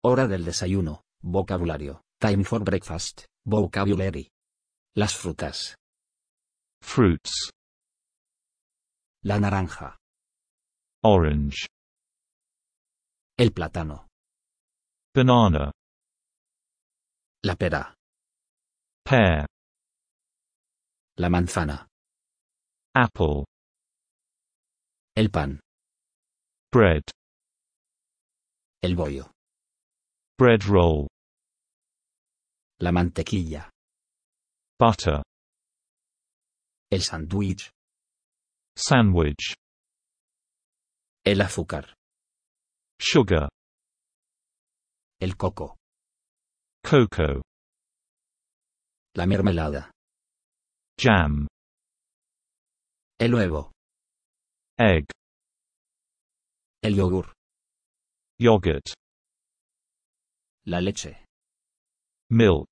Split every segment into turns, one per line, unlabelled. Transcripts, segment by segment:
Hora del desayuno, vocabulario, time for breakfast, vocabulary. Las frutas.
Fruits.
La naranja.
Orange.
El plátano.
Banana.
La pera.
Pear.
La manzana.
Apple.
El pan.
Bread.
El bollo.
Bread roll.
La mantequilla.
Butter.
El sándwich.
Sandwich.
El azúcar.
Sugar.
El coco.
Cocoa.
La mermelada.
Jam.
El huevo.
Egg.
El yogur.
Yogurt.
La leche.
Milk.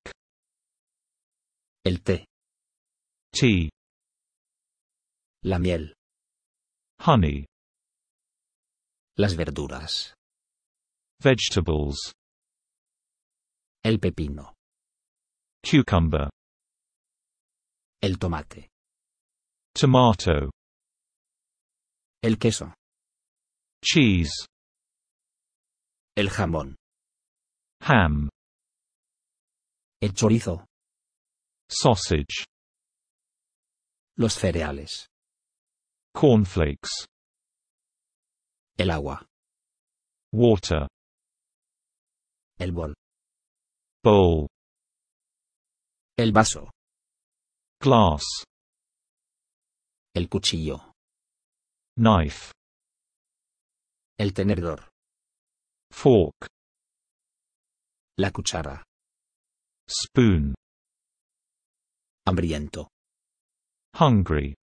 El té.
Tea.
La miel.
Honey.
Las verduras.
Vegetables.
El pepino.
Cucumber.
El tomate.
Tomato.
El queso.
Cheese.
El jamón.
Ham.
El chorizo.
Sausage.
Los cereales.
Cornflakes.
El agua.
Water.
El bol.
Bowl.
El vaso.
Glass.
El cuchillo.
Knife.
El tenedor.
Fork.
La cuchara.
Spoon.
Hambriento.
Hungry.